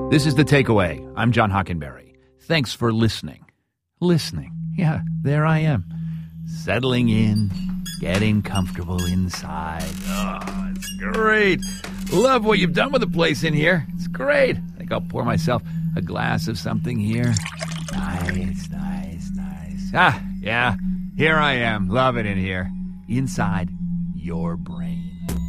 This is The Takeaway. I'm John Hockenberry. Thanks for listening. Listening. Yeah, there I am. Settling in, getting comfortable inside. Oh, it's great. Love what you've done with the place in here. It's great. I think I'll pour myself a glass of something here. Nice. Ah, yeah, here I am. Love it in here. Inside your brain.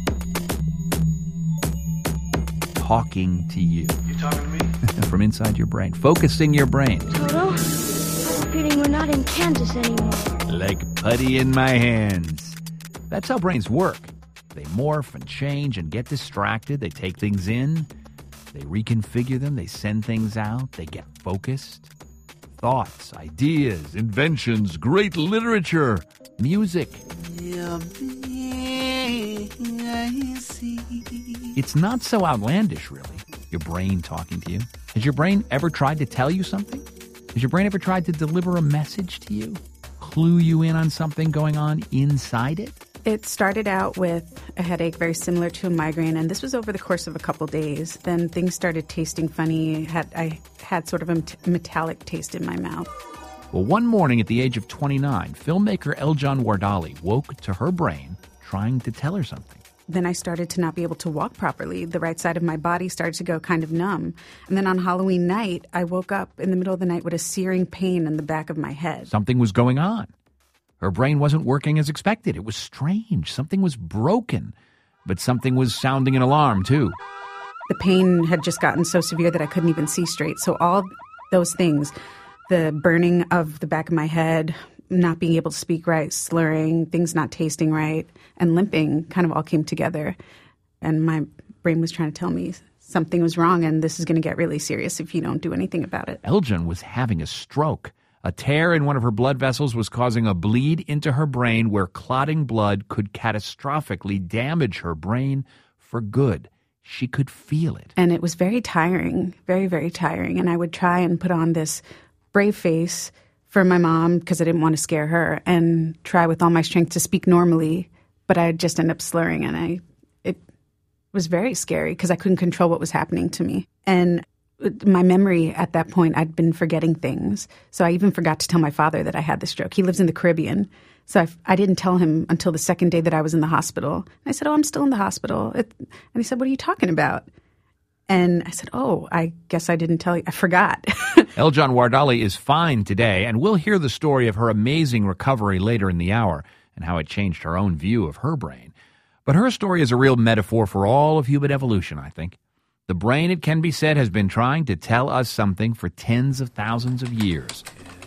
Talking to you. You talking to me? From inside your brain. Focusing your brain. Toto, I have a feeling we're not in Kansas anymore. Like putty in my hands. That's how brains work. They morph and change and get distracted. They take things in. They reconfigure them. They send things out. They get focused. Thoughts, ideas, inventions, great literature, music. It's not so outlandish, really, your brain talking to you. Has your brain ever tried to tell you something? Has your brain ever tried to deliver a message to you? Clue you in on something going on inside it? It started out with a headache very similar to a migraine, and this was over the course of a couple days. Then things started tasting funny. I had sort of a metallic taste in my mouth. Well, one morning at the age of 29, filmmaker Eljan Wardali woke to her brain trying to tell her something. Then I started to not be able to walk properly. The right side of my body started to go kind of numb. And then on Halloween night, I woke up in the middle of the night with a searing pain in the back of my head. Something was going on. Her brain wasn't working as expected. It was strange. Something was broken. But something was sounding an alarm, too. The pain had just gotten so severe that I couldn't even see straight. So all those things, the burning of the back of my head, not being able to speak right, slurring, things not tasting right, and limping kind of all came together. And my brain was trying to tell me something was wrong and this is going to get really serious if you don't do anything about it. Eljan was having a stroke. A tear in one of her blood vessels was causing a bleed into her brain where clotting blood could catastrophically damage her brain for good. She could feel it. And it was very tiring, very, very tiring. And I would try and put on this brave face for my mom because I didn't want to scare her and try with all my strength to speak normally. But I'd just end up slurring, and it was very scary because I couldn't control what was happening to me. And my memory at that point, I'd been forgetting things. So I even forgot to tell my father that I had the stroke. He lives in the Caribbean. So I didn't tell him until the second day that I was in the hospital. And I said, I'm still in the hospital. And he said, what are you talking about? And I said, I guess I didn't tell you. I forgot. Eljan Wardali is fine today, and we'll hear the story of her amazing recovery later in the hour and how it changed her own view of her brain. But her story is a real metaphor for all of human evolution, I think. The brain, it can be said, has been trying to tell us something for tens of thousands of years.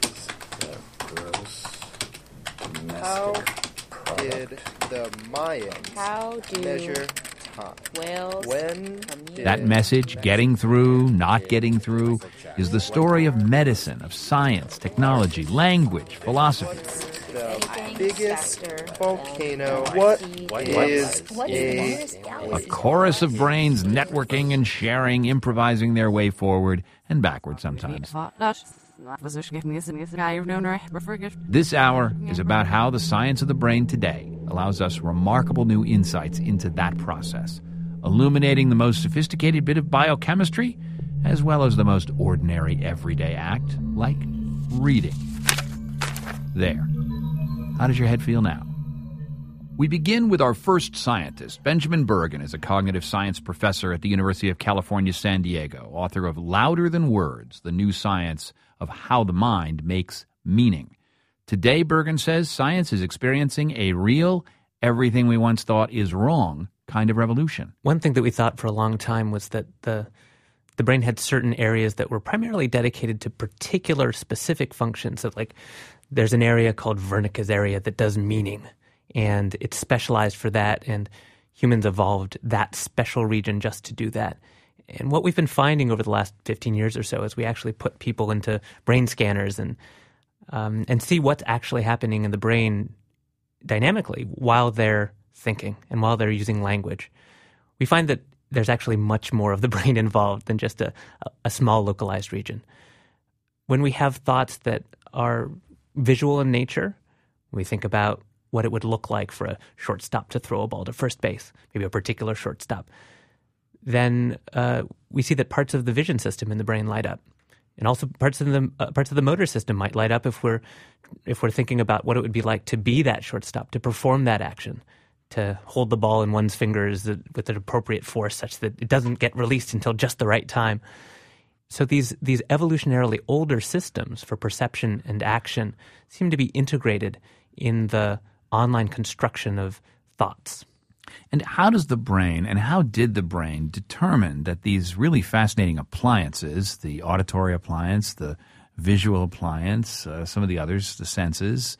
How did the Mayans measure time? When that message, getting through, not getting through, is the story of medicine, of science, technology, language, philosophy. The biggest volcano. What is a chorus of brains networking and sharing, improvising their way forward and backward sometimes. This hour is about how the science of the brain today allows us remarkable new insights into that process, illuminating the most sophisticated bit of biochemistry as well as the most ordinary everyday act, like reading. There. How does your head feel now? We begin with our first scientist. Benjamin Bergen is a cognitive science professor at the University of California, San Diego, author of Louder Than Words, the new science of how the mind makes meaning. Today, Bergen says, science is experiencing a real, everything we once thought is wrong kind of revolution. One thing that we thought for a long time was that the brain had certain areas that were primarily dedicated to particular specific functions. That, like, there's an area called Wernicke's area that does meaning, and it's specialized for that, and humans evolved that special region just to do that. And what we've been finding over the last 15 years or so is we actually put people into brain scanners and see what's actually happening in the brain dynamically while they're thinking and while they're using language. We find that there's actually much more of the brain involved than just a small localized region. When we have thoughts that are visual in nature, we think about what it would look like for a shortstop to throw a ball to first base, maybe a particular shortstop. then we see that parts of the vision system in the brain light up. And also parts of the motor system might light up if we're thinking about what it would be like to be that shortstop, to perform that action, to hold the ball in one's fingers with an appropriate force such that it doesn't get released until just the right time. So these evolutionarily older systems for perception and action seem to be integrated in the online construction of thoughts. And how did the brain determine that these really fascinating appliances, the auditory appliance, the visual appliance, some of the others, the senses,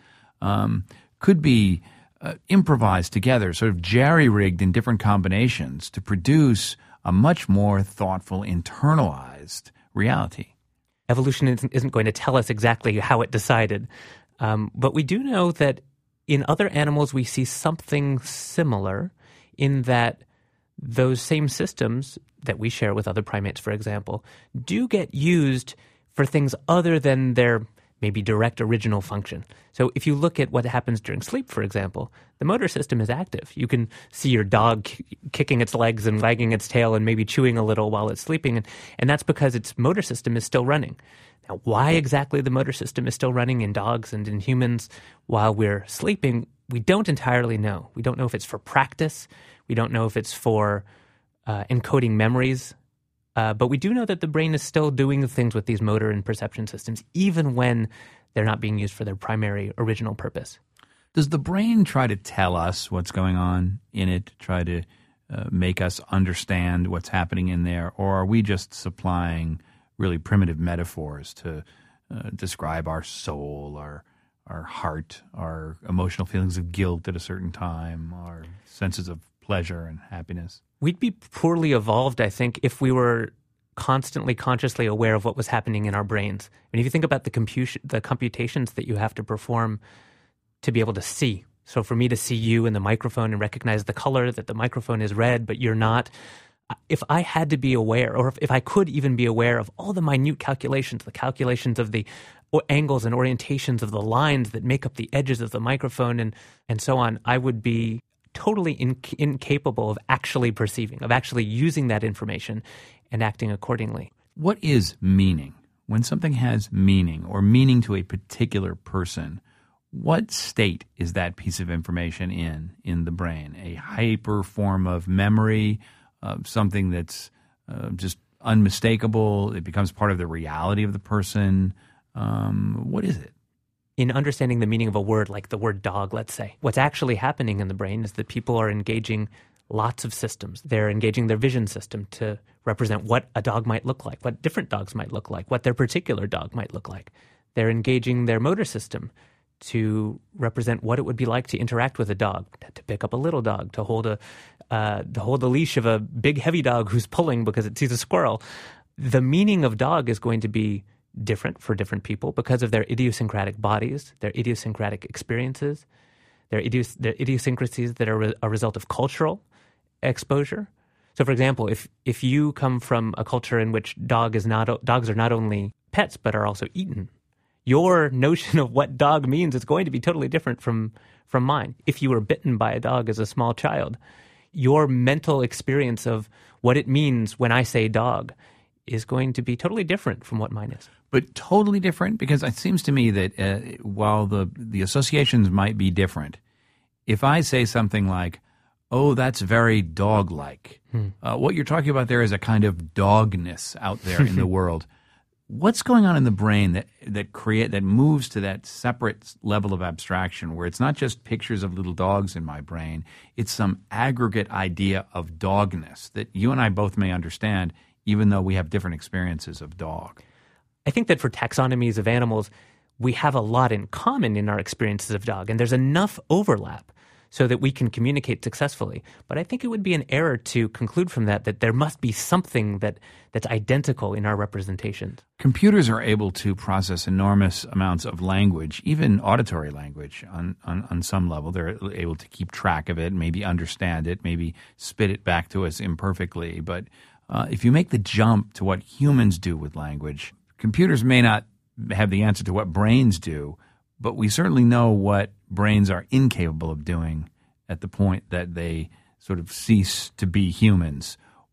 could be improvised together, sort of jerry-rigged in different combinations to produce a much more thoughtful, internalized reality? Evolution isn't going to tell us exactly how it decided, but we do know that in other animals, we see something similar in that those same systems that we share with other primates, for example, do get used for things other than their maybe direct original function. So if you look at what happens during sleep, for example, the motor system is active. You can see your dog kicking its legs and wagging its tail and maybe chewing a little while it's sleeping, and that's because its motor system is still running. Now, why exactly the motor system is still running in dogs and in humans while we're sleeping, we don't entirely know. We don't know if it's for practice. We don't know if it's for encoding memories. But we do know that the brain is still doing things with these motor and perception systems, even when they're not being used for their primary original purpose. Does the brain try to tell us what's going on in it, try to make us understand what's happening in there, or are we just supplying really primitive metaphors to describe our soul, our heart, our emotional feelings of guilt at a certain time, our senses of pleasure and happiness? We'd be poorly evolved, I think, if we were constantly consciously aware of what was happening in our brains. And if you think about the computations that you have to perform to be able to see. So for me to see you in the microphone and recognize the color that the microphone is red, but you're not, if I had to be aware, or if I could even be aware of all the minute calculations, the calculations of the angles and orientations of the lines that make up the edges of the microphone and so on, I would be totally incapable of actually perceiving, of actually using that information and acting accordingly. What is meaning? When something has meaning or meaning to a particular person, what state is that piece of information in the brain? A hyper form of memory, something that's just unmistakable, it becomes part of the reality of the person. What is it? In understanding the meaning of a word, like the word dog, let's say, what's actually happening in the brain is that people are engaging lots of systems. They're engaging their vision system to represent what a dog might look like, what different dogs might look like, what their particular dog might look like. They're engaging their motor system to represent what it would be like to interact with a dog, to pick up a little dog, to hold the leash of a big heavy dog who's pulling because it sees a squirrel. The meaning of dog is going to be different for different people because of their idiosyncratic bodies, their idiosyncratic experiences, their idiosyncrasies that are a result of cultural exposure. So, for example, if you come from a culture in which dogs are not only pets but are also eaten, your notion of what dog means is going to be totally different from mine. If you were bitten by a dog as a small child, your mental experience of what it means when I say dog is going to be totally different from what mine is. But totally different? Because it seems to me that while the associations might be different, if I say something like, oh, that's very dog-like, what you're talking about there is a kind of dogness out there in the world. What's going on in the brain that moves to that separate level of abstraction where it's not just pictures of little dogs in my brain, it's some aggregate idea of dogness that you and I both may understand, even though we have different experiences of dog? I think that for taxonomies of animals, we have a lot in common in our experiences of dog, and there's enough overlap so that we can communicate successfully. But I think it would be an error to conclude from that there must be something that's identical in our representations. Computers are able to process enormous amounts of language, even auditory language on some level. They're able to keep track of it, maybe understand it, maybe spit it back to us imperfectly. But if you make the jump to what humans do with language, computers may not have the answer to what brains do, but we certainly know what brains are incapable of doing at the point that they sort of cease to be humans.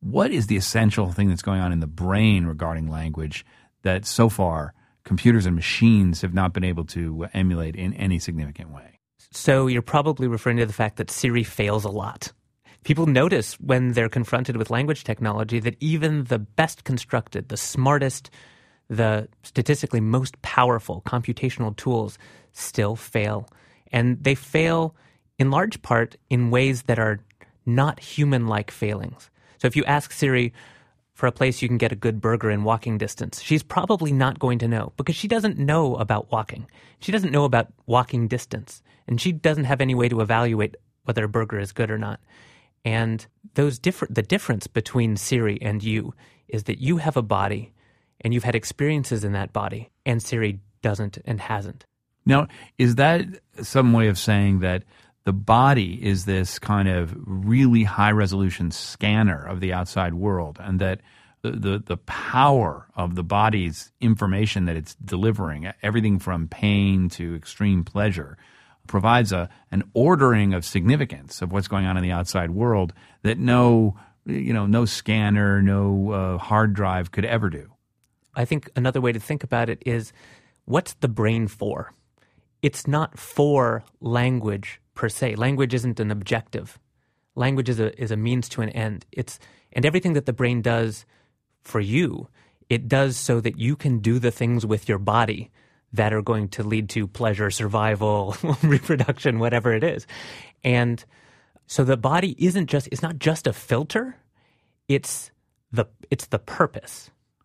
What is the essential thing that's going on in the brain regarding language that so far computers and machines have not been able to emulate in any significant way? So you're probably referring to the fact that Siri fails a lot. People notice when they're confronted with language technology that even the best constructed, the smartest, the statistically most powerful computational tools still fail. And they fail in large part in ways that are not human-like failings. So if you ask Siri for a place you can get a good burger in walking distance, she's probably not going to know because she doesn't know about walking. She doesn't know about walking distance, and she doesn't have any way to evaluate whether a burger is good or not. And the difference between Siri and you is that you have a body and you've had experiences in that body, and Siri doesn't and hasn't. Now, is that some way of saying that the body is this kind of really high-resolution scanner of the outside world, and that the power of the body's information that it's delivering, everything from pain to extreme pleasure, provides an ordering of significance of what's going on in the outside world that no scanner, no hard drive could ever do? I think another way to think about it is, what's the brain for? It's not for language per se. Language isn't an objective. Language is a means to an end. And everything that the brain does for you, it does so that you can do the things with your body that are going to lead to pleasure, survival, reproduction, whatever it is. And so the body it's not just a filter, it's the purpose.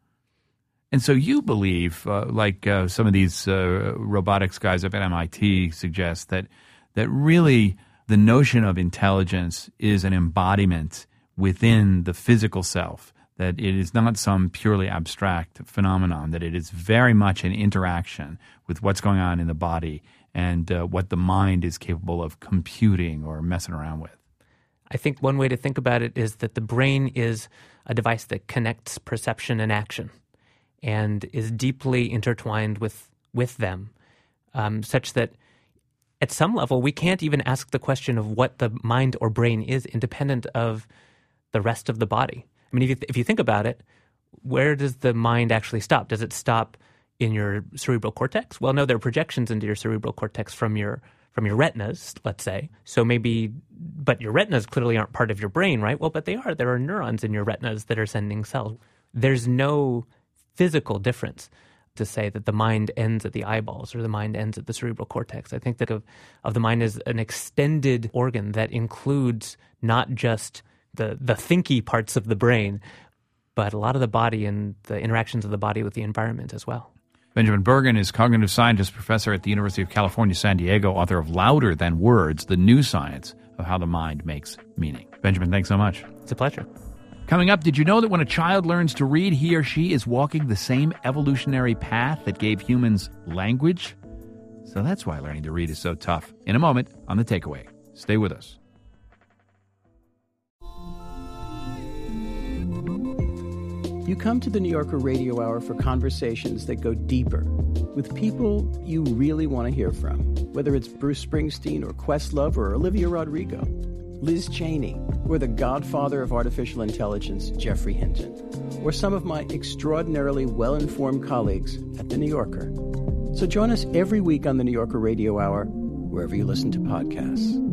And so you believe, like some of these robotics guys up at MIT suggest, that really the notion of intelligence is an embodiment within the physical self, that it is not some purely abstract phenomenon, that it is very much an interaction with what's going on in the body and what the mind is capable of computing or messing around with. I think one way to think about it is that the brain is a device that connects perception and action and is deeply intertwined with them, such that at some level we can't even ask the question of what the mind or brain is independent of the rest of the body. I mean, if you think about it, where does the mind actually stop? Does it stop in your cerebral cortex? Well, no, there are projections into your cerebral cortex from your retinas, let's say. So but your retinas clearly aren't part of your brain, right? Well, but they are. There are neurons in your retinas that are sending cells. There's no physical difference to say that the mind ends at the eyeballs or the mind ends at the cerebral cortex. I think that of the mind as an extended organ that includes not just the thinky parts of the brain, but a lot of the body and the interactions of the body with the environment as well. Benjamin Bergen is cognitive scientist professor at the University of California, San Diego, author of Louder Than Words, The New Science of How the Mind Makes Meaning. Benjamin, thanks so much. It's a pleasure. Coming up, did you know that when a child learns to read, he or she is walking the same evolutionary path that gave humans language? So that's why learning to read is so tough. In a moment on The Takeaway. Stay with us. You come to the New Yorker Radio Hour for conversations that go deeper with people you really want to hear from, whether it's Bruce Springsteen or Questlove or Olivia Rodrigo, Liz Cheney, or the godfather of artificial intelligence, Geoffrey Hinton, or some of my extraordinarily well-informed colleagues at The New Yorker. So join us every week on the New Yorker Radio Hour, wherever you listen to podcasts.